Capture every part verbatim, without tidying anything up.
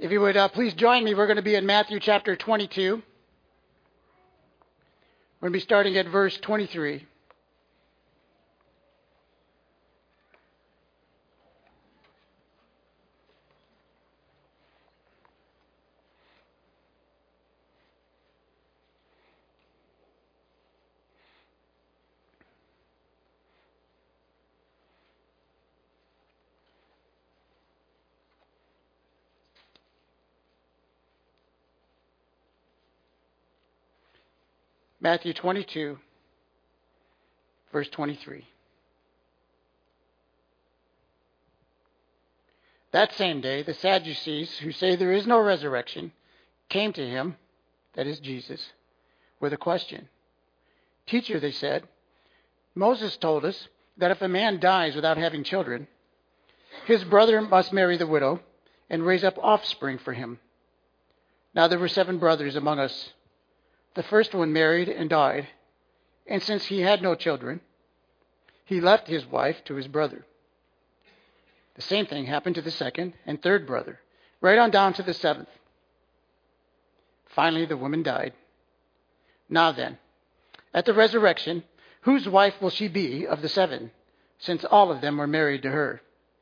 If you would uh, please join me, we're going to be in Matthew chapter twenty-two. We're going to be starting at verse twenty-three. Matthew twenty-two, verse twenty-three. That same day, the Sadducees, who say there is no resurrection, came to him, that is Jesus, with a question. Teacher, they said, Moses told us that if a man dies without having children, his brother must marry the widow and raise up offspring for him. Now there were seven brothers among us. The first one married and died, and since he had no children, he left his wife to his brother. The same thing happened to the second and third brother, right on down to the seventh. Finally, the woman died. Now then, at the resurrection, whose wife will she be of the seven, since all of them were married to her?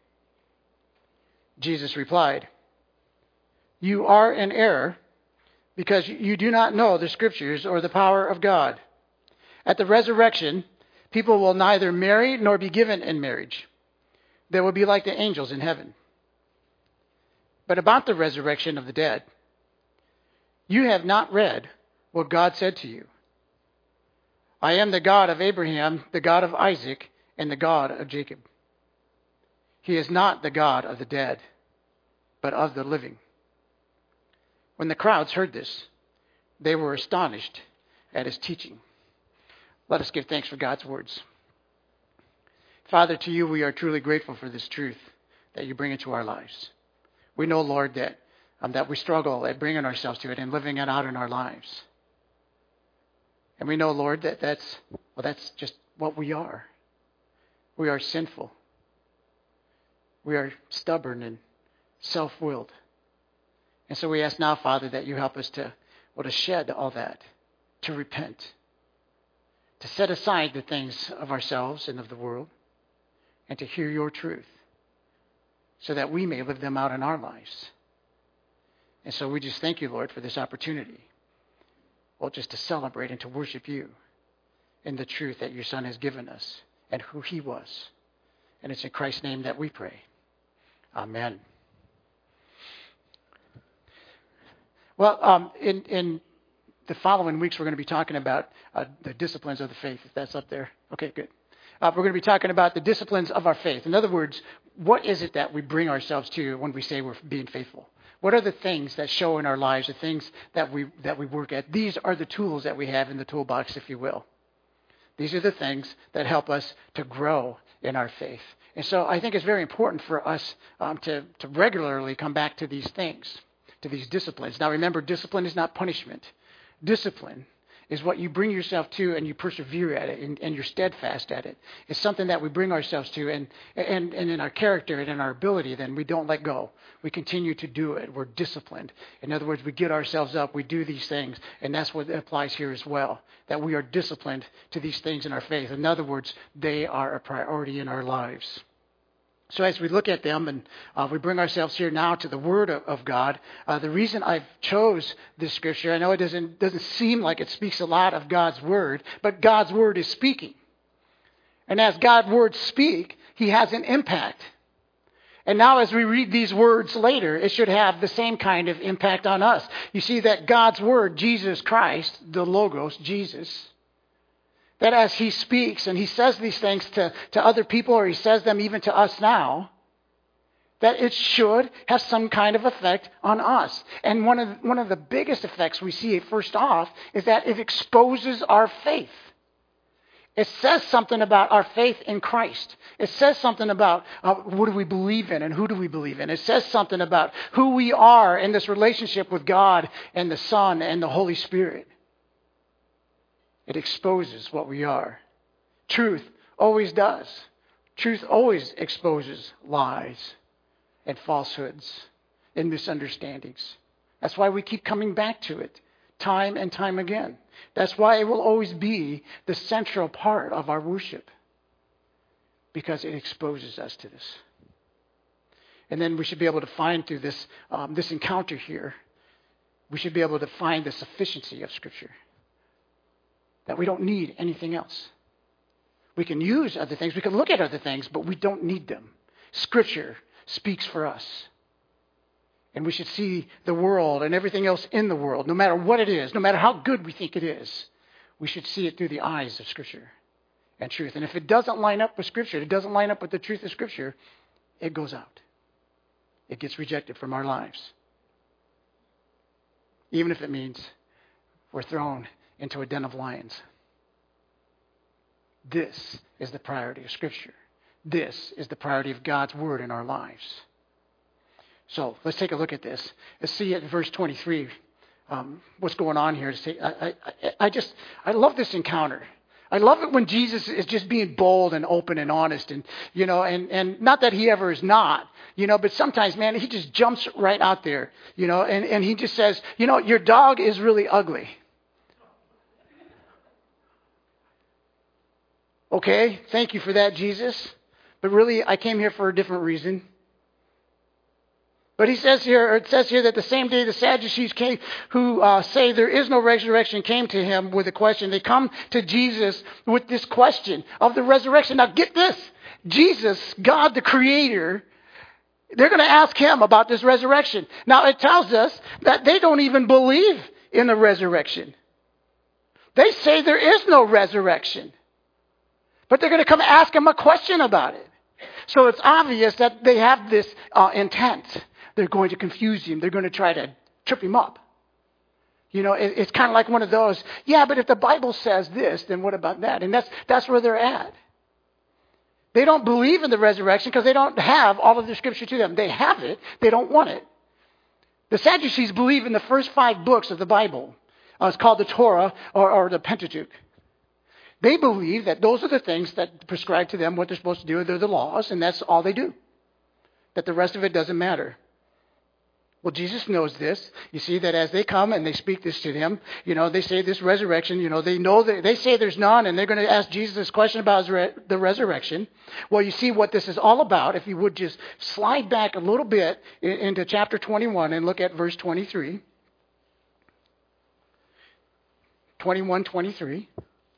Jesus replied, You are in error, because you do not know the Scriptures or the power of God. At the resurrection, people will neither marry nor be given in marriage. They will be like the angels in heaven. But about the resurrection of the dead, you have not read what God said to you. I am the God of Abraham, the God of Isaac, and the God of Jacob. He is not the God of the dead, but of the living. When the crowds heard this, they were astonished at his teaching. Let us give thanks for God's words. Father, to you we are truly grateful for this truth that you bring into our lives. We know, Lord, that, um, that we struggle at bringing ourselves to it and living it out in our lives. And we know, Lord, that that's, well, that's just what we are. We are sinful. We are stubborn and self-willed. And so we ask now, Father, that you help us to, well, to shed all that, to repent, to set aside the things of ourselves and of the world, and to hear your truth, so that we may live them out in our lives. And so we just thank you, Lord, for this opportunity, well, just to celebrate and to worship you in the truth that your Son has given us and who he was. And it's in Christ's name that we pray. Amen. Well, um, in, in the following weeks, we're going to be talking about uh, the disciplines of the faith, if that's up there. Okay, good. Uh, we're going to be talking about the disciplines of our faith. In other words, what is it that we bring ourselves to when we say we're being faithful? What are the things that show in our lives, the things that we that we work at? These are the tools that we have in the toolbox, if you will. These are the things that help us to grow in our faith. And so I think it's very important for us um, to, to regularly come back to these things, to these disciplines. Now remember, discipline is not punishment. Discipline is what you bring yourself to and you persevere at it and, and you're steadfast at it. It's something that we bring ourselves to and, and, and in our character and in our ability, then we don't let go. We continue to do it. We're disciplined. In other words, we get ourselves up. We do these things. And that's what applies here as well, that we are disciplined to these things in our faith. In other words, they are a priority in our lives. So as we look at them and uh, we bring ourselves here now to the Word of, of God, uh, the reason I chose this scripture, I know it doesn't doesn't seem like it speaks a lot of God's Word, but God's Word is speaking. And as God's words speak, He has an impact. And now as we read these words later, it should have the same kind of impact on us. You see that God's Word, Jesus Christ, the Logos, Jesus, that as he speaks and he says these things to, to other people, or he says them even to us now, that it should have some kind of effect on us. And one of, one of the biggest effects we see first off is that it exposes our faith. It says something about our faith in Christ. It says something about uh, what do we believe in and who do we believe in. It says something about who we are in this relationship with God and the Son and the Holy Spirit. It exposes what we are. Truth always does. Truth always exposes lies and falsehoods. and misunderstandings. That's why we keep coming back to it time and time again. That's why it will always be the central part of our worship, because it exposes us to this. And then we should be able to find through this, um, this encounter here, we should be able to find the sufficiency of Scripture. That we don't need anything else. We can use other things, we can look at other things, but we don't need them. Scripture speaks for us. And we should see the world and everything else in the world, no matter what it is, no matter how good we think it is, we should see it through the eyes of Scripture and truth. And if it doesn't line up with Scripture, it doesn't line up with the truth of Scripture, it goes out. It gets rejected from our lives. Even if it means we're thrown into a den of lions. This is the priority of Scripture. This is the priority of God's Word in our lives. So let's take a look at this. Let's see at verse twenty-three um, what's going on here. I, I, I just, I love this encounter. I love it when Jesus is just being bold and open and honest, and you know, and, and not that he ever is not, you know, but sometimes, man, he just jumps right out there, you know, and, and he just says, you know, your dog is really ugly. Okay, thank you for that, Jesus. But really, I came here for a different reason. But he says here, or it says here that the same day the Sadducees came, who uh, say there is no resurrection, came to him with a question. They come to Jesus with this question of the resurrection. Now get this, Jesus, God the Creator, they're going to ask him about this resurrection. Now it tells us that they don't even believe in the resurrection. They say there is no resurrection. But they're going to come ask him a question about it. So it's obvious that they have this uh, intent. They're going to confuse him. They're going to try to trip him up. You know, it, it's kind of like one of those, yeah, but if the Bible says this, then what about that? And that's that's where they're at. They don't believe in the resurrection because they don't have all of the Scripture to them. They have it. They don't want it. The Sadducees believe in the first five books of the Bible. Uh, it's called the Torah or, or the Pentateuch. They believe that those are the things that prescribe to them what they're supposed to do. They're the laws, and that's all they do. That the rest of it doesn't matter. Well, Jesus knows this. You see that as they come and they speak this to him, you know, they say this resurrection, you know, they know that they say there's none, and they're going to ask Jesus this question about his re- the resurrection. Well, you see what this is all about. If you would just slide back a little bit in, into chapter twenty-one and look at verse twenty-three. twenty-one, twenty-three.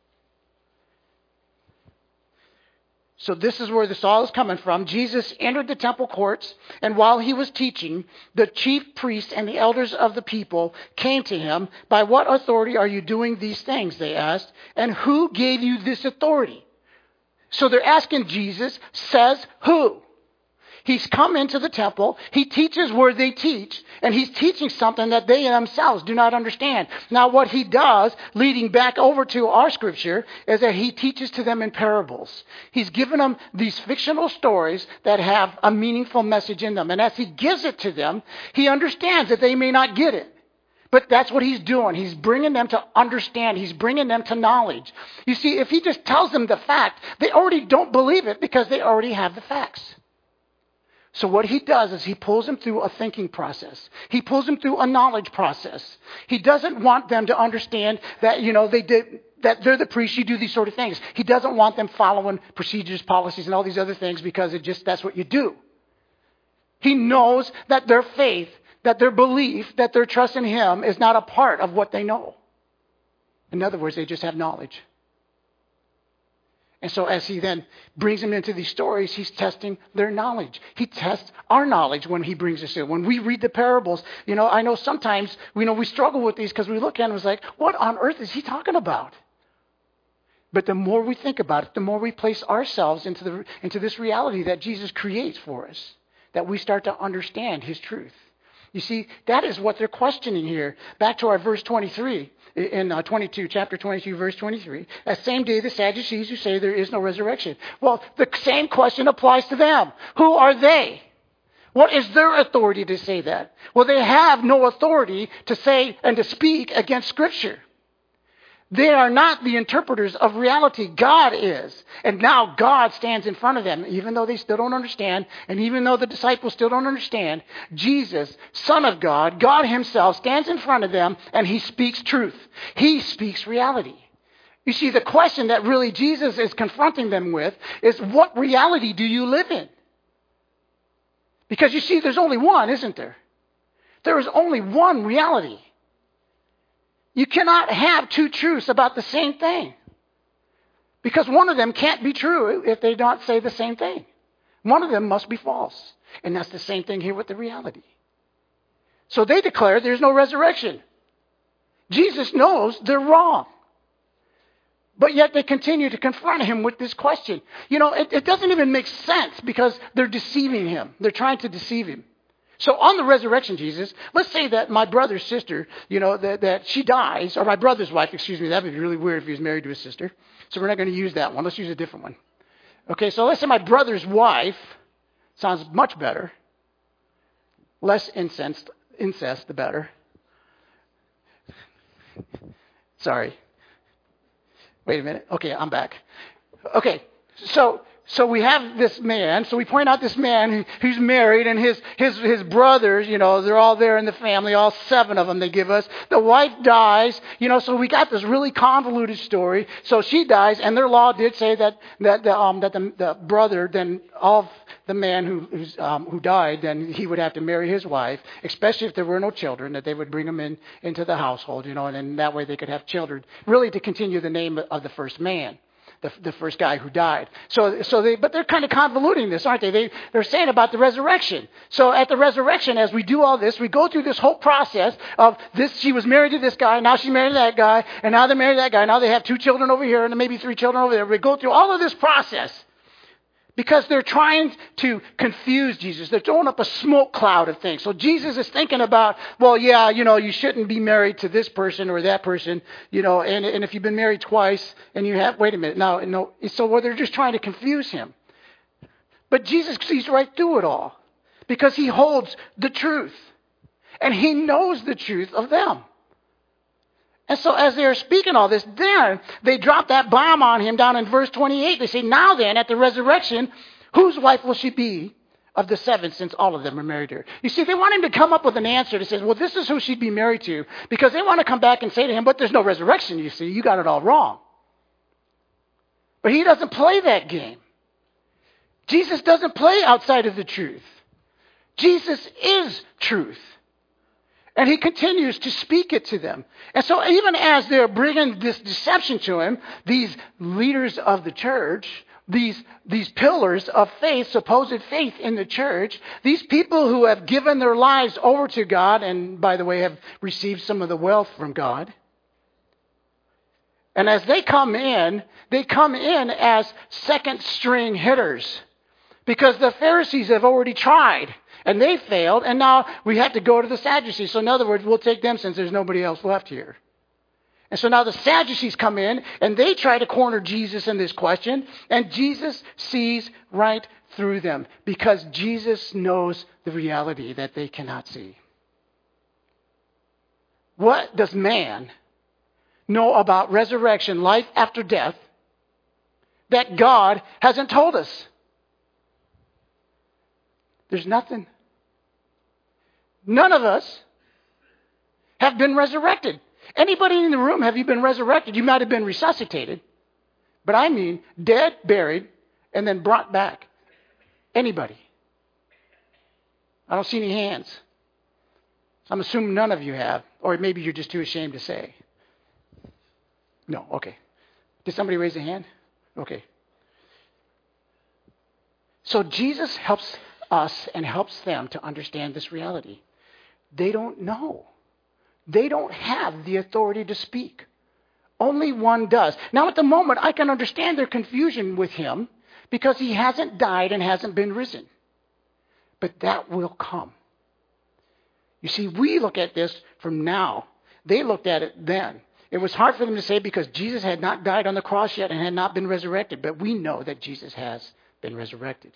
So this is where this all is coming from. Jesus entered the temple courts, and while he was teaching, the chief priests and the elders of the people came to him. By what authority are you doing these things, they asked, and who gave you this authority? So they're asking Jesus, says who? He's come into the temple, he teaches where they teach, and he's teaching something that they themselves do not understand. Now what he does, leading back over to our Scripture, is that he teaches to them in parables. He's given them these fictional stories that have a meaningful message in them. And as he gives it to them, he understands that they may not get it. But that's what he's doing. He's bringing them to understand. He's bringing them to knowledge. You see, if he just tells them the fact, they already don't believe it because they already have the facts. So what he does is he pulls them through a thinking process. He pulls them through a knowledge process. He doesn't want them to understand that, you know, they did, that they're the priests, you do these sort of things. He doesn't want them following procedures, policies, and all these other things because it just, that's what you do. He knows that their faith, that their belief, that their trust in him is not a part of what they know. In other words, they just have knowledge. And so as he then brings them into these stories, he's testing their knowledge. He tests our knowledge when he brings us in. When we read the parables, you know, I know sometimes, you know, we struggle with these because we look at them and it's like, what on earth is he talking about? But the more we think about it, the more we place ourselves into the into this reality that Jesus creates for us, that we start to understand his truth. You see, that is what they're questioning here. Back to our verse twenty-three, in uh, twenty-two, chapter twenty-two, verse twenty-three. That same day, the Sadducees who say there is no resurrection. Well, the same question applies to them. Who are they? What is their authority to say that? Well, they have no authority to say and to speak against Scripture. They are not the interpreters of reality. God is. And now God stands in front of them, even though they still don't understand, and even though the disciples still don't understand. Jesus, Son of God, God himself, stands in front of them, and he speaks truth. He speaks reality. You see, the question that really Jesus is confronting them with is, what reality do you live in? Because you see, there's only one, isn't there? There is only one reality. You cannot have two truths about the same thing. Because one of them can't be true if they don't say the same thing. One of them must be false. And that's the same thing here with the reality. So they declare there's no resurrection. Jesus knows they're wrong. But yet they continue to confront him with this question. You know, it, it doesn't even make sense because they're deceiving him. They're trying to deceive him. So on the resurrection, Jesus, let's say that my brother's sister, you know, that, that she dies, or my brother's wife, excuse me, that would be really weird if he was married to his sister. So we're not going to use that one. Let's use a different one. Okay, so let's say my brother's wife, sounds much better. Less incest, incest, the better. Sorry. Wait a minute. Okay, I'm back. Okay, so so we have this man. So we point out this man who, who's married, and his his his brothers. You know, they're all there in the family. All seven of them they give us. The wife dies. You know, so we got this really convoluted story. So she dies, and their law did say that that the um that the, the brother then of the man who who's, um, who died, then he would have to marry his wife, especially if there were no children, that they would bring him in into the household, you know, and then that way they could have children, really to continue the name of the first man, the, the first guy who died. So, so they, but they're kind of convoluting this, aren't they? they? They're saying about the resurrection. So at the resurrection, as we do all this, we go through this whole process of this, she was married to this guy, now she's married to that guy, and now they're married to that guy, now they have two children over here, and maybe three children over there. We go through all of this process. Because they're trying to confuse Jesus. They're throwing up a smoke cloud of things. So Jesus is thinking about, well, yeah, you know, you shouldn't be married to this person or that person, you know, and, and if you've been married twice and you have, wait a minute, no, no. So well, they're just trying to confuse him. But Jesus sees right through it all because he holds the truth and he knows the truth of them. And so as they're speaking all this, then they drop that bomb on him down in verse twenty-eight. They say, now then, at the resurrection, whose wife will she be of the seven, since all of them are married to her? You see, they want him to come up with an answer that says, well, this is who she'd be married to, because they want to come back and say to him, but there's no resurrection, you see. You got it all wrong. But he doesn't play that game. Jesus doesn't play outside of the truth. Jesus is truth. And he continues to speak it to them. And so even as they're bringing this deception to him, these leaders of the church, these, these pillars of faith, supposed faith in the church, these people who have given their lives over to God and, by the way, have received some of the wealth from God. And as they come in, they come in as second string hitters because the Pharisees have already tried. And they failed, and now we have to go to the Sadducees. So in other words, we'll take them since there's nobody else left here. And so now the Sadducees come in, and they try to corner Jesus in this question, and Jesus sees right through them because Jesus knows the reality that they cannot see. What does man know about resurrection, life after death, that God hasn't told us? There's nothing. None of us have been resurrected. Anybody in the room, have you been resurrected? You might have been resuscitated. But I mean dead, buried, and then brought back. Anybody? I don't see any hands. So I'm assuming none of you have. Or maybe you're just too ashamed to say. No, okay. Did somebody raise a hand? Okay. So Jesus helps us and helps them to understand this reality. They don't know. They don't have the authority to speak. Only one does. Now at the moment, I can understand their confusion with him because he hasn't died and hasn't been risen. But that will come. You see, we look at this from now. They looked at it then. It was hard for them to say because Jesus had not died on the cross yet and had not been resurrected. But we know that Jesus has been resurrected.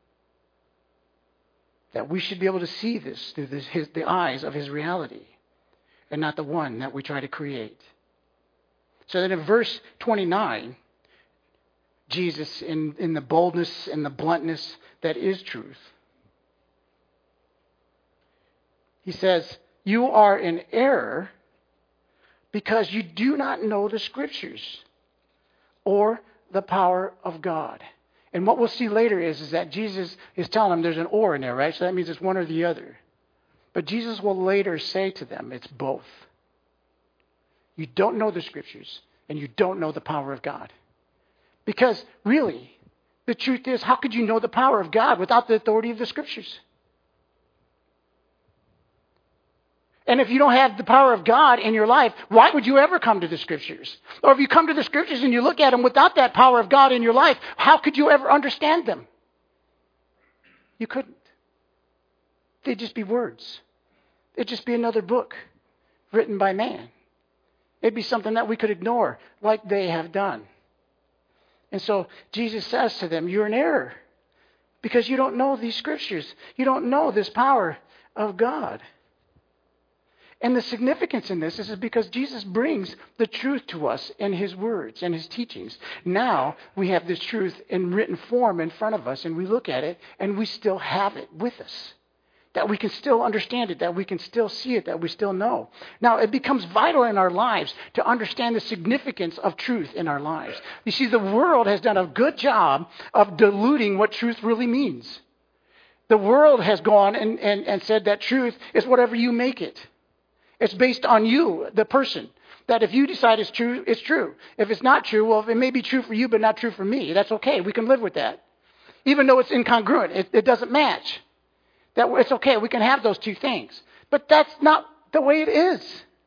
That we should be able to see this through this, his, the eyes of his reality and not the one that we try to create. So then in verse twenty-nine, Jesus, in, in the boldness and the bluntness that is truth, he says, you are in error because you do not know the Scriptures or the power of God. And what we'll see later is, is that Jesus is telling them there's an or in there, right? So that means it's one or the other. But Jesus will later say to them, it's both. You don't know the Scriptures and you don't know the power of God. Because really, the truth is, how could you know the power of God without the authority of the Scriptures? And if you don't have the power of God in your life, why would you ever come to the Scriptures? Or if you come to the Scriptures and you look at them without that power of God in your life, how could you ever understand them? You couldn't. They'd just be words. It'd just be another book written by man. It'd be something that we could ignore, like they have done. And so Jesus says to them, you're in error because you don't know these Scriptures. You don't know this power of God. And the significance in this is because Jesus brings the truth to us in His words and His teachings. Now we have this truth in written form in front of us, and we look at it and we still have it with us. That we can still understand it, that we can still see it, that we still know. Now it becomes vital in our lives to understand the significance of truth in our lives. You see, the world has done a good job of diluting what truth really means. The world has gone and, and, and said that truth is whatever you make it. It's based on you, the person. That if you decide it's true, it's true. If it's not true, well, it may be true for you, but not true for me. That's okay. We can live with that. Even though it's incongruent, it, it doesn't match. That it's okay. We can have those two things. But that's not the way it is.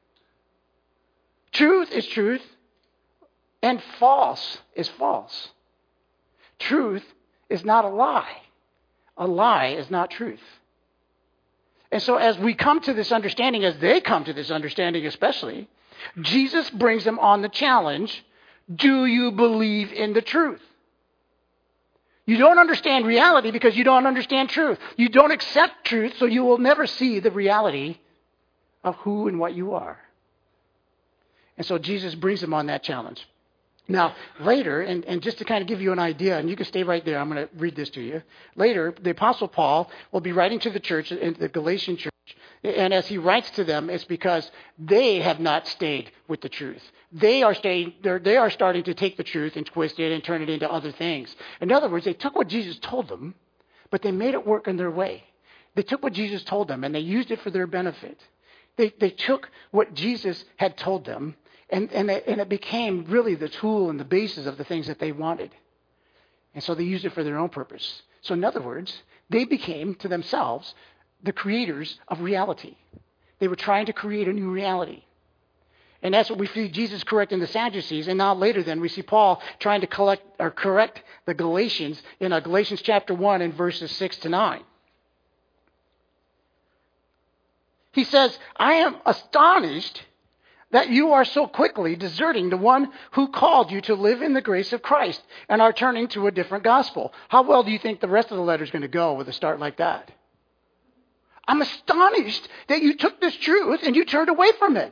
Truth is truth, and false is false. Truth is not a lie. A lie is not truth. And so as we come to this understanding, as they come to this understanding especially, Jesus brings them on the challenge, do you believe in the truth? You don't understand reality because you don't understand truth. You don't accept truth, so you will never see the reality of who and what you are. And so Jesus brings them on that challenge. Now, later, and, and just to kind of give you an idea, and you can stay right there, I'm going to read this to you. Later, the Apostle Paul will be writing to the church, in the Galatian church, and as he writes to them, it's because they have not stayed with the truth. They are staying, they're, they are starting to take the truth and twist it and turn it into other things. In other words, they took what Jesus told them, but they made it work in their way. They took what Jesus told them, and they used it for their benefit. They, they took what Jesus had told them, And and it, and it became really the tool and the basis of the things that they wanted. And so they used it for their own purpose. So in other words, they became to themselves the creators of reality. They were trying to create a new reality. And that's what we see Jesus correcting the Sadducees. And now later then we see Paul trying to collect or correct the Galatians in uh, Galatians chapter one and verses six to nine. He says, I am astonished that you are so quickly deserting the one who called you to live in the grace of Christ and are turning to a different gospel. How well do you think the rest of the letter is going to go with a start like that? I'm astonished that you took this truth and you turned away from it.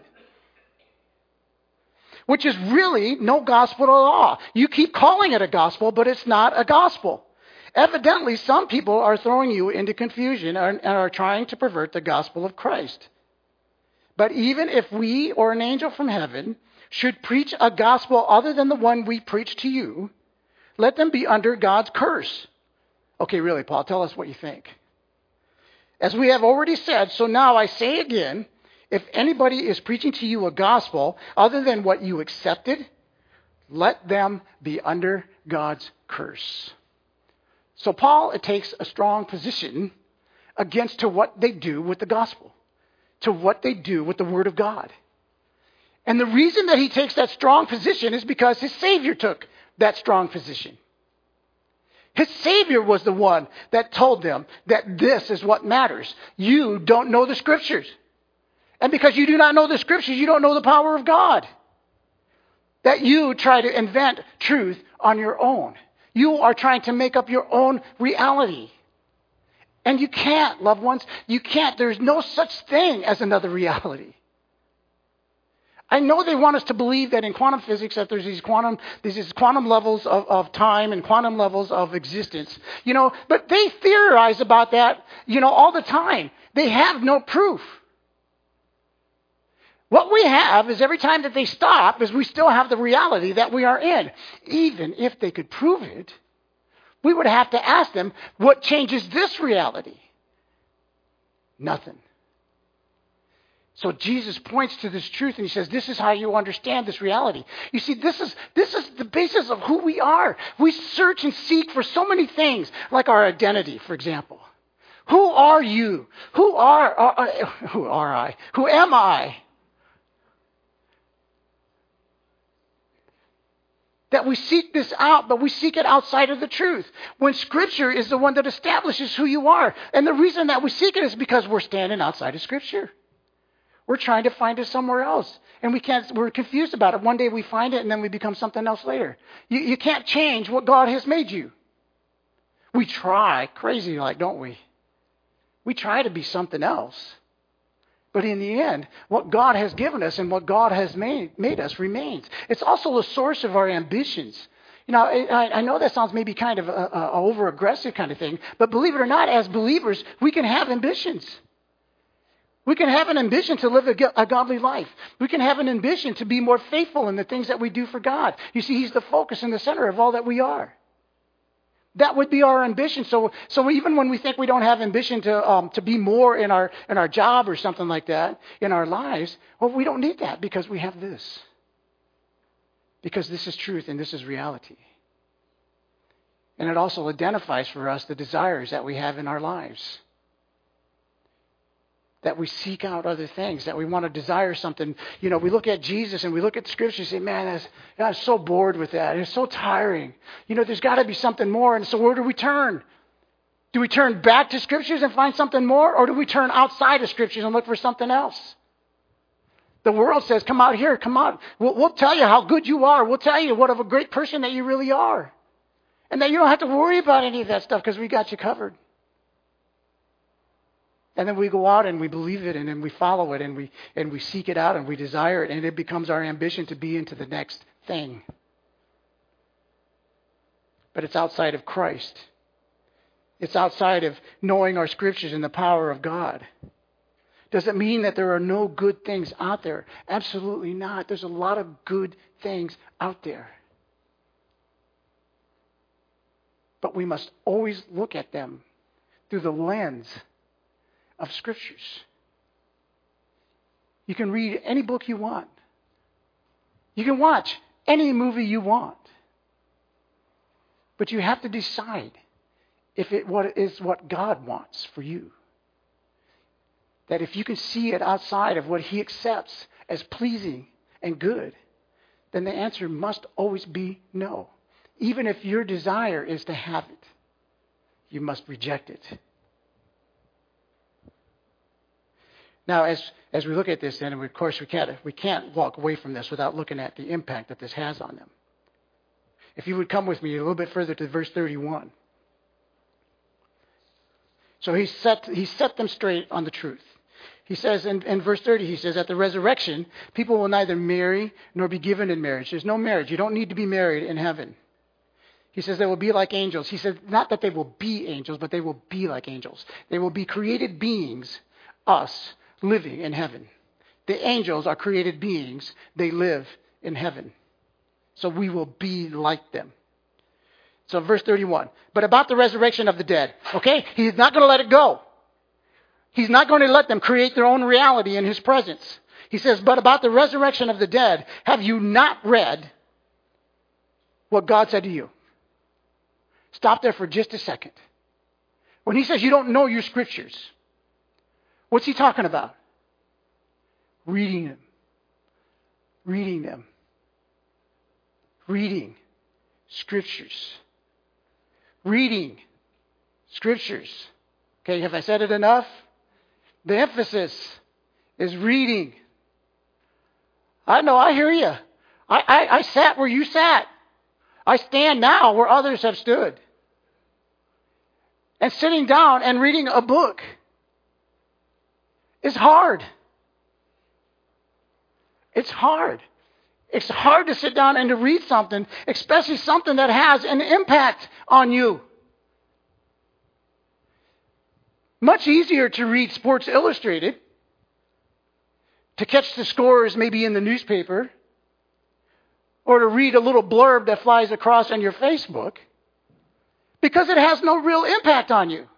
Which is really no gospel at all. You keep calling it a gospel, but it's not a gospel. Evidently, some people are throwing you into confusion and are trying to pervert the gospel of Christ. But even if we or an angel from heaven should preach a gospel other than the one we preach to you, let them be under God's curse. Okay, really, Paul, tell us what you think. As we have already said, so now I say again, if anybody is preaching to you a gospel other than what you accepted, let them be under God's curse. So Paul it takes a strong position against to what they do with the gospel, to what they do with the Word of God. And the reason that he takes that strong position is because his Savior took that strong position. His Savior was the one that told them that this is what matters. You don't know the Scriptures. And because you do not know the Scriptures, you don't know the power of God. That you try to invent truth on your own. You are trying to make up your own reality. And you can't, loved ones. You can't. There's no such thing as another reality. I know they want us to believe that in quantum physics that there's these quantum, there's these quantum levels of, of time and quantum levels of existence. You know, but they theorize about that, you know, all the time. They have no proof. What we have is every time that they stop is we still have the reality that we are in. Even if they could prove it, we would have to ask them, what changes this reality? Nothing. So Jesus points to this truth and he says, this is how you understand this reality. You see, this is this is the basis of who we are. We search and seek for so many things, like our identity, for example. Who are you? Who are, are who are I? Who am I? That we seek this out, but we seek it outside of the truth. When Scripture is the one that establishes who you are. And the reason that we seek it is because we're standing outside of Scripture. We're trying to find it somewhere else. And we can't, we're confused about it. One day we find it and then we become something else later. You, you can't change what God has made you. We try, crazy like, don't we? We try to be something else. But in the end, what God has given us and what God has made, made us remains. It's also the source of our ambitions. You know, I, I know that sounds maybe kind of a, a over-aggressive kind of thing, but believe it or not, as believers, we can have ambitions. We can have an ambition to live a, a godly life. We can have an ambition to be more faithful in the things that we do for God. You see, He's the focus and the center of all that we are. That would be our ambition. So, so even when we think we don't have ambition to um, to be more in our in our job or something like that in our lives, well, we don't need that because we have this. Because this is truth and this is reality. And it also identifies for us the desires that we have in our lives. That we seek out other things, that we want to desire something. You know, we look at Jesus and we look at Scripture and say, man, that's, I'm so bored with that. It's so tiring. You know, there's got to be something more. And so where do we turn? Do we turn back to Scriptures and find something more? Or do we turn outside of Scriptures and look for something else? The world says, come out here, come out. We'll, we'll tell you how good you are. We'll tell you what of a great person that you really are. And that you don't have to worry about any of that stuff because we got you covered. And then we go out and we believe it and then we follow it and we and we seek it out and we desire it and it becomes our ambition to be into the next thing. But it's outside of Christ. It's outside of knowing our Scriptures and the power of God. Does it mean that there are no good things out there? Absolutely not. There's a lot of good things out there. But we must always look at them through the lens of Scriptures. You can read any book you want. You can watch any movie you want. But you have to decide if it what is what God wants for you. That if you can see it outside of what He accepts as pleasing and good, then the answer must always be no. Even if your desire is to have it, you must reject it. Now, as as we look at this, then, and of course we can't we can't walk away from this without looking at the impact that this has on them. If you would come with me a little bit further to verse thirty-one. So he set he set them straight on the truth. He says in, in verse thirty, he says, at the resurrection, people will neither marry nor be given in marriage. There's no marriage. You don't need to be married in heaven. He says they will be like angels. He says not that they will be angels, but they will be like angels. They will be created beings, us, living in heaven. The angels are created beings. They live in heaven. So we will be like them. So verse thirty-one. But about the resurrection of the dead. Okay? He's not going to let it go. He's not going to let them create their own reality in His presence. He says, but about the resurrection of the dead, have you not read what God said to you? Stop there for just a second. When He says you don't know your Scriptures, what's He talking about? Reading them. Reading them. Reading Scriptures. Reading Scriptures. Okay, have I said it enough? The emphasis is reading. I know, I hear you. I, I, I sat where you sat. I stand now where others have stood. And sitting down and reading a book is hard. It's hard. It's hard to sit down and to read something, especially something that has an impact on you. Much easier to read Sports Illustrated, to catch the scores maybe in the newspaper, or to read a little blurb that flies across on your Facebook, because it has no real impact on you.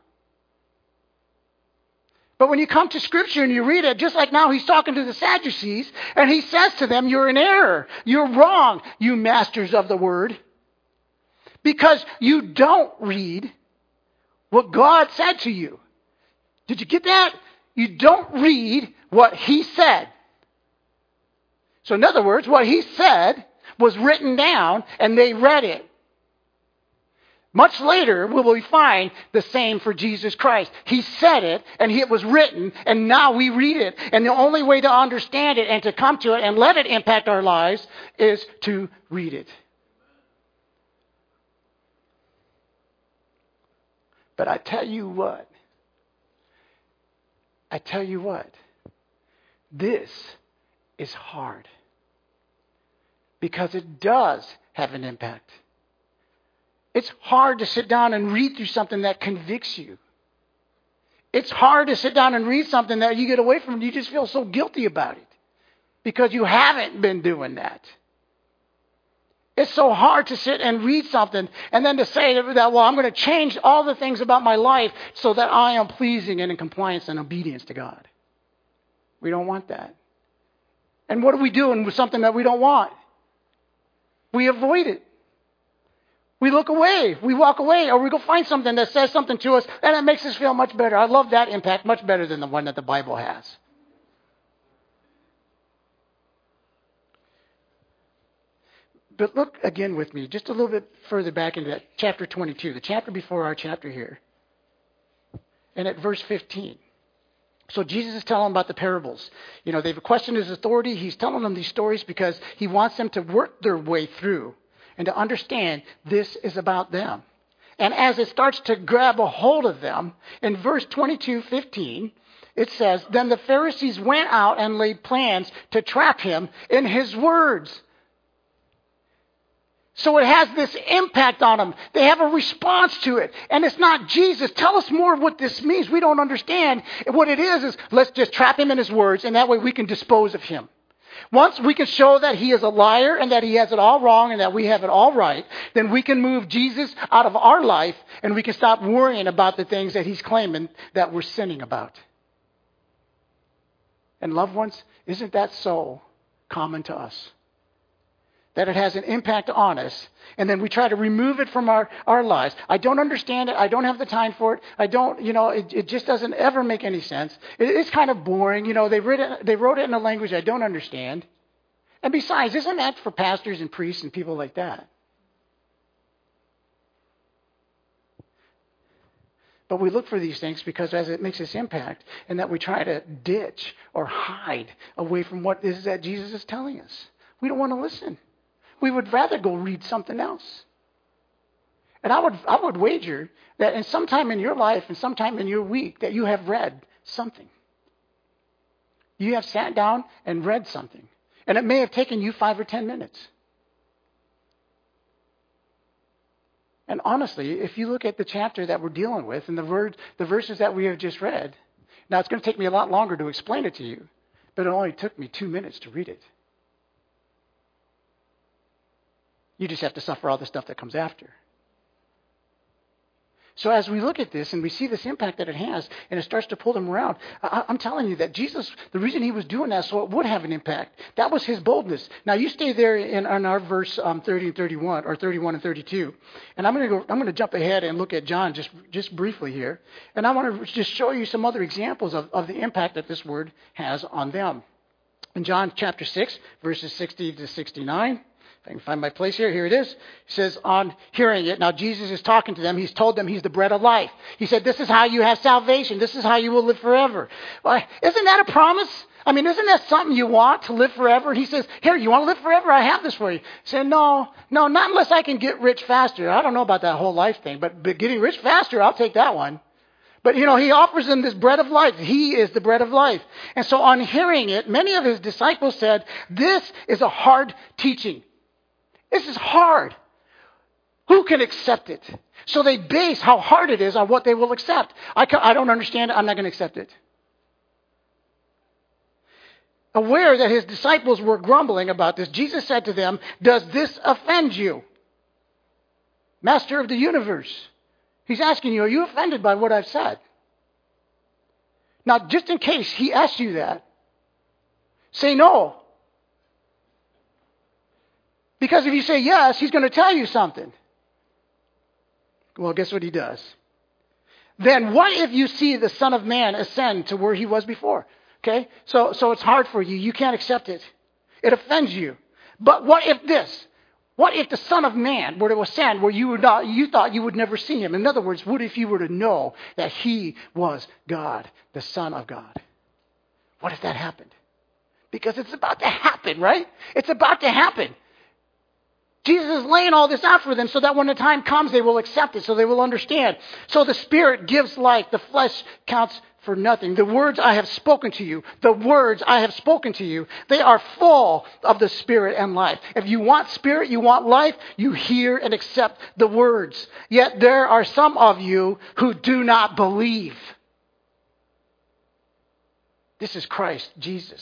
But when you come to Scripture and you read it, just like now he's talking to the Sadducees, and he says to them, you're in error. You're wrong, you masters of the word. Because you don't read what God said to you. Did you get that? You don't read what he said. So in other words, what he said was written down and they read it. Much later, will we find the same for Jesus Christ. He said it, and it was written, and now we read it. And the only way to understand it and to come to it and let it impact our lives is to read it. But I tell you what, I tell you what, this is hard. Because it does have an impact. It's hard to sit down and read through something that convicts you. It's hard to sit down and read something that you get away from and you just feel so guilty about it. Because you haven't been doing that. It's so hard to sit and read something and then to say that, well, I'm going to change all the things about my life so that I am pleasing and in compliance and obedience to God. We don't want that. And what are we doing with something that we don't want? We avoid it. We look away. We walk away. Or we go find something that says something to us and it makes us feel much better. I love that impact much better than the one that the Bible has. But look again with me just a little bit further back into that chapter twenty-two, the chapter before our chapter here. And at verse fifteen. So Jesus is telling them about the parables. You know, they've questioned his authority. He's telling them these stories because he wants them to work their way through and to understand this is about them. And as it starts to grab a hold of them, in verse twenty-two fifteen, it says, then the Pharisees went out and laid plans to trap him in his words. So it has this impact on them. They have a response to it. And it's not Jesus. Tell us more of what this means. We don't understand. What it is is let's just trap him in his words and that way we can dispose of him. Once we can show that he is a liar and that he has it all wrong and that we have it all right, then we can move Jesus out of our life and we can stop worrying about the things that he's claiming that we're sinning about. And loved ones, isn't that so common to us? That it has an impact on us, and then we try to remove it from our, our lives. I don't understand it. I don't have the time for it. I don't, you know, it, it just doesn't ever make any sense. It, it's kind of boring. You know, they wrote it, they wrote it in a language I don't understand. And besides, isn't that for pastors and priests and people like that? But we look for these things because as it makes its impact, and that we try to ditch or hide away from what it is that Jesus is telling us. We don't want to listen. We would rather go read something else. And I would I would wager that in some time in your life and sometime in your week that you have read something. You have sat down and read something. And it may have taken you five or ten minutes. And honestly, if you look at the chapter that we're dealing with and the word, the verses that we have just read, now it's going to take me a lot longer to explain it to you, but it only took me two minutes to read it. You just have to suffer all the stuff that comes after. So as we look at this and we see this impact that it has and it starts to pull them around, I, I'm telling you that Jesus, the reason he was doing that so it would have an impact, that was his boldness. Now you stay there in, in our verse um, thirty and thirty-one, or thirty-one and thirty-two. And I'm going to go. I'm going to jump ahead and look at John just, just briefly here. And I want to just show you some other examples of, of the impact that this word has on them. In John chapter six, verses sixty to sixty-nine. I can find my place here. Here it is. He says, on hearing it, now Jesus is talking to them. He's told them he's the bread of life. He said, this is how you have salvation. This is how you will live forever. Well, isn't that a promise? I mean, isn't that something you want, to live forever? He says, here, you want to live forever? I have this for you. He said, no, no, not unless I can get rich faster. I don't know about that whole life thing, but, but getting rich faster, I'll take that one. But, you know, he offers them this bread of life. He is the bread of life. And so on hearing it, many of his disciples said, this is a hard teaching. This is hard. Who can accept it? So they base how hard it is on what they will accept. I, ca- I don't understand it. I'm not going to accept it. Aware that his disciples were grumbling about this, Jesus said to them, does this offend you? Master of the universe. He's asking you, are you offended by what I've said? Now, just in case he asks you that, say no. Because if you say yes, he's going to tell you something. Well, guess what he does? Then what if you see the Son of Man ascend to where he was before? Okay? So, so it's hard for you. You can't accept it. It offends you. But what if this? What if the Son of Man were to ascend where you would not, you thought you would never see him? In other words, what if you were to know that he was God, the Son of God? What if that happened? Because it's about to happen, right? It's about to happen. Jesus is laying all this out for them so that when the time comes, they will accept it, so they will understand. So the Spirit gives life. The flesh counts for nothing. The words I have spoken to you, the words I have spoken to you, they are full of the Spirit and life. If you want Spirit, you want life, you hear and accept the words. Yet there are some of you who do not believe. This is Christ, Jesus.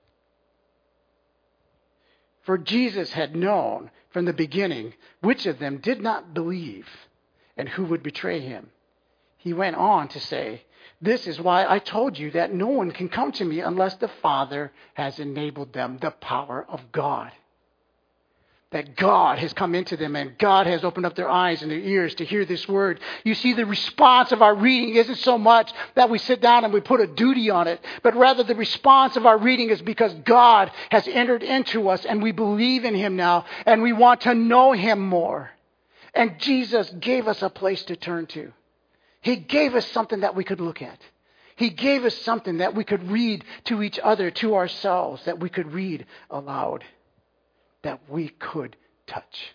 For Jesus had known from the beginning which of them did not believe and who would betray him. He went on to say, this is why I told you that no one can come to me unless the Father has enabled them, the power of God. That God has come into them and God has opened up their eyes and their ears to hear this word. You see, the response of our reading isn't so much that we sit down and we put a duty on it, but rather the response of our reading is because God has entered into us and we believe in him now and we want to know him more. And Jesus gave us a place to turn to. He gave us something that we could look at. He gave us something that we could read to each other, to ourselves, that we could read aloud, that we could touch.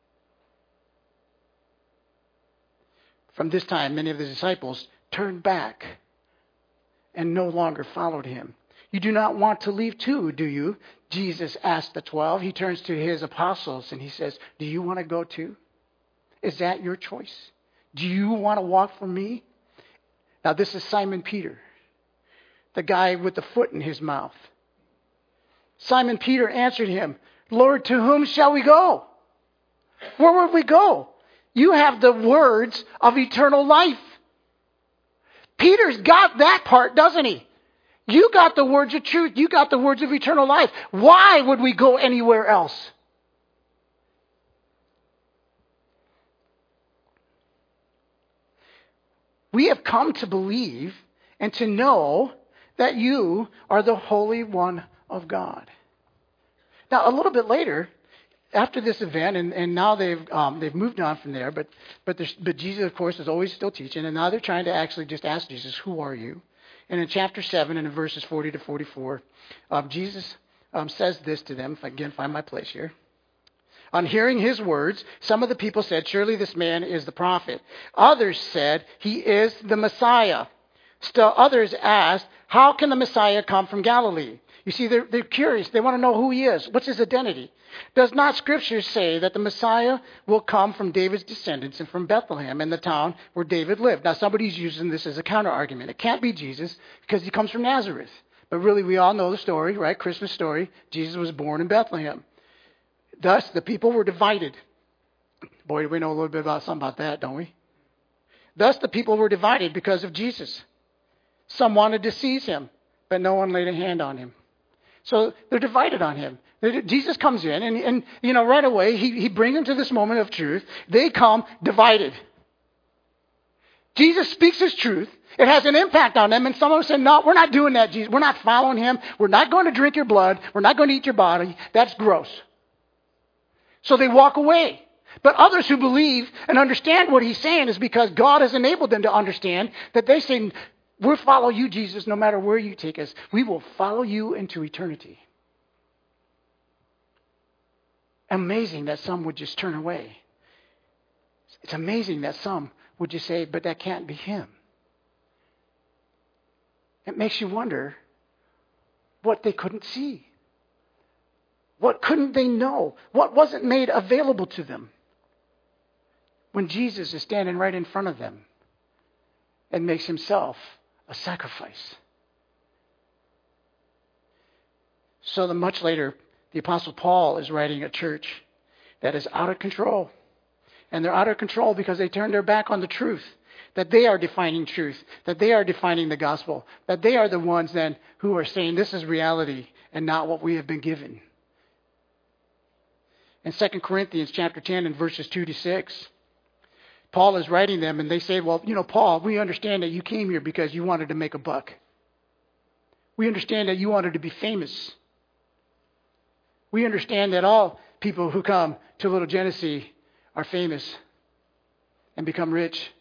From this time, many of the disciples turned back and no longer followed him. You do not want to leave too, do you? Jesus asked the twelve. He turns to his apostles and he says, do you want to go too? Is that your choice? Do you want to walk for me? Now this is Simon Peter, the guy with the foot in his mouth. Simon Peter answered him, Lord, to whom shall we go? Where would we go? You have the words of eternal life. Peter's got that part, doesn't he? You got the words of truth. You got the words of eternal life. Why would we go anywhere else? We have come to believe and to know that you are the Holy One of God. Now, a little bit later, after this event, and, and now they've um, they've moved on from there, but but there's, but Jesus, of course, is always still teaching, and now they're trying to actually just ask Jesus, who are you? And in chapter seven, and in verses forty to forty-four, um, Jesus um, says this to them, if I can find my place here. On hearing his words, some of the people said, surely this man is the prophet. Others said, he is the Messiah. Still others asked, how can the Messiah come from Galilee? You see, they're, they're curious. They want to know who he is. What's his identity? Does not Scripture say that the Messiah will come from David's descendants and from Bethlehem and the town where David lived? Now, somebody's using this as a counter-argument. It can't be Jesus because he comes from Nazareth. But really, we all know the story, right? Christmas story. Jesus was born in Bethlehem. Thus, the people were divided. Boy, do we know a little bit about something about that, don't we? Thus, the people were divided because of Jesus. Some wanted to seize him, but no one laid a hand on him. So they're divided on him. Jesus comes in, and, and you know, right away, he, he brings them to this moment of truth. They come divided. Jesus speaks his truth. It has an impact on them, and some of them say, no, we're not doing that, Jesus. We're not following him. We're not going to drink your blood. We're not going to eat your body. That's gross. So they walk away. But others who believe and understand what he's saying is because God has enabled them to understand that they say, we'll follow you, Jesus, no matter where you take us. We will follow you into eternity. Amazing that some would just turn away. It's amazing that some would just say, but that can't be him. It makes you wonder what they couldn't see. What couldn't they know? What wasn't made available to them when Jesus is standing right in front of them and makes himself a sacrifice? So then much later, the Apostle Paul is writing a church that is out of control. And they're out of control because they turned their back on the truth, that they are defining truth, that they are defining the gospel, that they are the ones then who are saying this is reality and not what we have been given. In Second Corinthians chapter ten and verses two to six, Paul is writing them and they say, well, you know, Paul, we understand that you came here because you wanted to make a buck. We understand that you wanted to be famous. We understand that all people who come to Little Genesee are famous and become rich.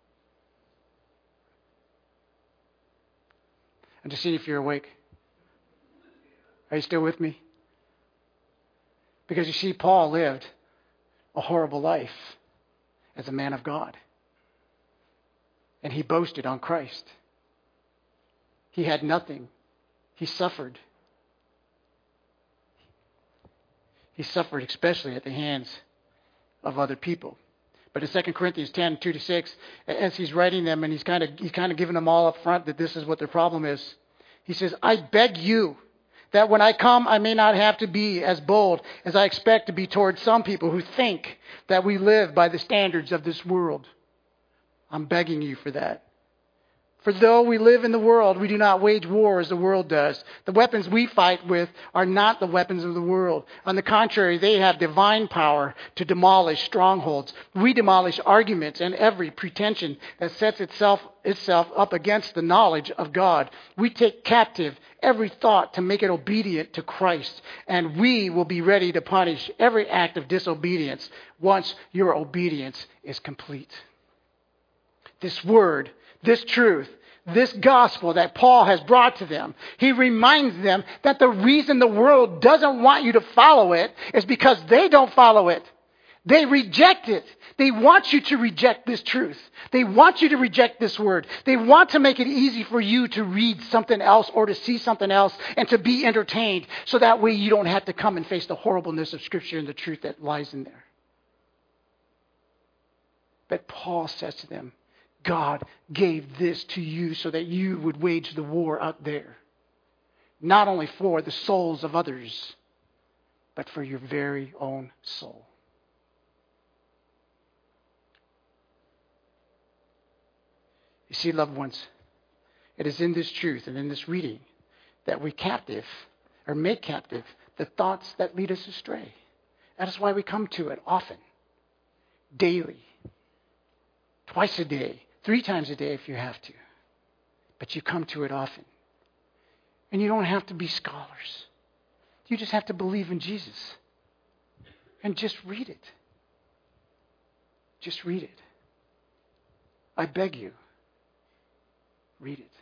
I'm just seeing if you're awake. Are you still with me? Because you see, Paul lived a horrible life as a man of God. And he boasted on Christ. He had nothing. He suffered. He suffered especially at the hands of other people. But in Second Corinthians ten, two to six, as he's writing them and he's kind of he's kind of giving them all up front that this is what their problem is. He says, I beg you that when I come, I may not have to be as bold as I expect to be towards some people who think that we live by the standards of this world. I'm begging you for that. For though we live in the world, we do not wage war as the world does. The weapons we fight with are not the weapons of the world. On the contrary, they have divine power to demolish strongholds. We demolish arguments and every pretension that sets itself, itself up against the knowledge of God. We take captive every thought to make it obedient to Christ. And we will be ready to punish every act of disobedience once your obedience is complete. This word, this truth, this gospel that Paul has brought to them, he reminds them that the reason the world doesn't want you to follow it is because they don't follow it. They reject it. They want you to reject this truth. They want you to reject this word. They want to make it easy for you to read something else or to see something else and to be entertained so that way you don't have to come and face the horribleness of Scripture and the truth that lies in there. But Paul says to them, God gave this to you so that you would wage the war out there. Not only for the souls of others, but for your very own soul. You see, loved ones, it is in this truth and in this reading that we captive or make captive the thoughts that lead us astray. That is why we come to it often, daily, twice a day, three times a day if you have to. But you come to it often. And you don't have to be scholars. You just have to believe in Jesus. And just read it. Just read it. I beg you, read it.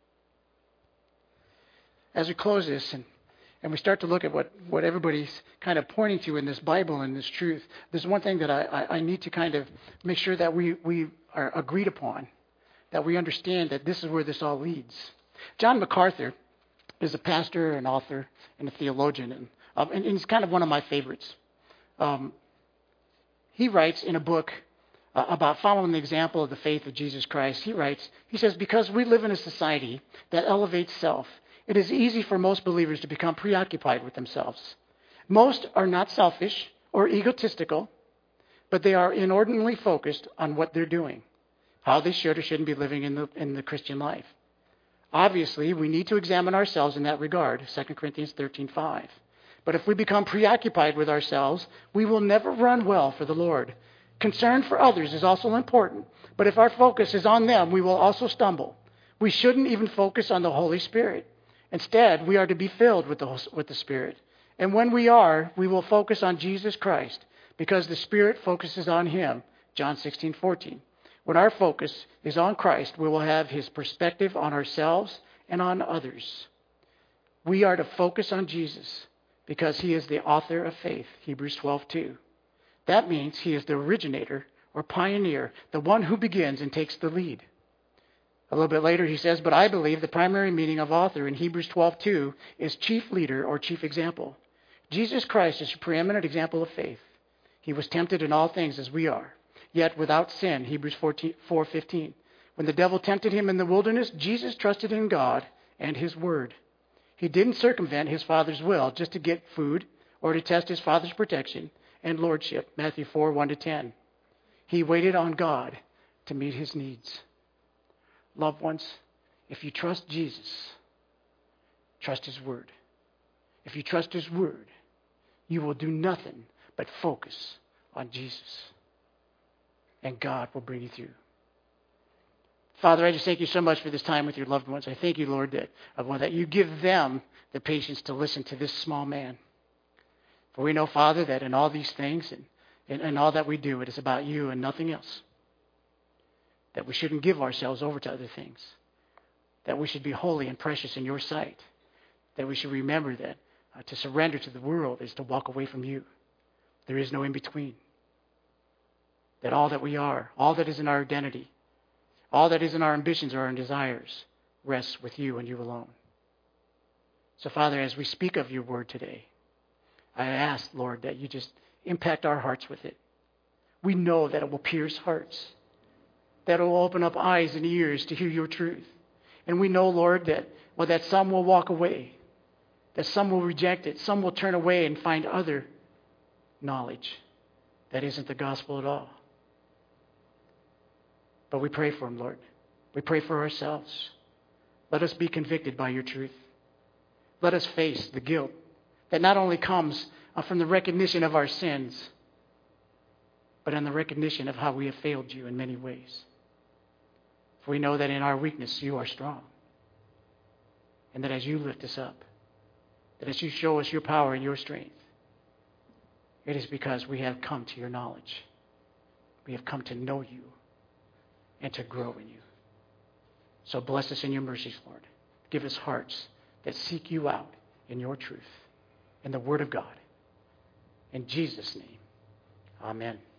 As we close this and, and we start to look at what, what everybody's kind of pointing to in this Bible and this truth, there's one thing that I, I, I need to kind of make sure that we, we are agreed upon, that we understand that this is where this all leads. John MacArthur is a pastor, an author, and a theologian, and, um, and he's kind of one of my favorites. Um, he writes in a book uh, about following the example of the faith of Jesus Christ. He writes, he says, because we live in a society that elevates self, it is easy for most believers to become preoccupied with themselves. Most are not selfish or egotistical, but they are inordinately focused on what they're doing, how they should or shouldn't be living in the in the Christian life. Obviously, we need to examine ourselves in that regard, Second Corinthians thirteen five. But if we become preoccupied with ourselves, we will never run well for the Lord. Concern for others is also important, but if our focus is on them, we will also stumble. We shouldn't even focus on the Holy Spirit. Instead, we are to be filled with the, with the Spirit. And when we are, we will focus on Jesus Christ, because the Spirit focuses on Him, John sixteen fourteen. When our focus is on Christ, we will have His perspective on ourselves and on others. We are to focus on Jesus because He is the author of faith, Hebrews twelve two. That means He is the originator or pioneer, the one who begins and takes the lead. A little bit later he says, but I believe the primary meaning of author in Hebrews twelve two is chief leader or chief example. Jesus Christ is a preeminent example of faith. He was tempted in all things as we are, yet without sin, Hebrews four fifteen. When the devil tempted him in the wilderness, Jesus trusted in God and his word. He didn't circumvent his Father's will just to get food or to test his Father's protection and lordship, Matthew four one to ten. He waited on God to meet his needs. Loved ones, if you trust Jesus, trust his word. If you trust his word, you will do nothing but focus on Jesus. And God will bring you through. Father, I just thank you so much for this time with your loved ones. I thank you, Lord, that, uh, that you give them the patience to listen to this small man. For we know, Father, that in all these things and, and, and all that we do, it is about you and nothing else. That we shouldn't give ourselves over to other things. That we should be holy and precious in your sight. That we should remember that uh, to surrender to the world is to walk away from you. There is no in-between. That all that we are, all that is in our identity, all that is in our ambitions or our desires rests with you and you alone. So, Father, as we speak of your word today, I ask, Lord, that you just impact our hearts with it. We know that it will pierce hearts, that it will open up eyes and ears to hear your truth. And we know, Lord, that, well, that some will walk away, that some will reject it, some will turn away and find other knowledge that isn't the gospel at all. But we pray for them, Lord. We pray for ourselves. Let us be convicted by your truth. Let us face the guilt that not only comes from the recognition of our sins, but in the recognition of how we have failed you in many ways. For we know that in our weakness you are strong. And that as you lift us up, that as you show us your power and your strength, it is because we have come to your knowledge. We have come to know you and to grow in you. So bless us in your mercies, Lord. Give us hearts that seek you out in your truth, in the Word of God. In Jesus' name, amen.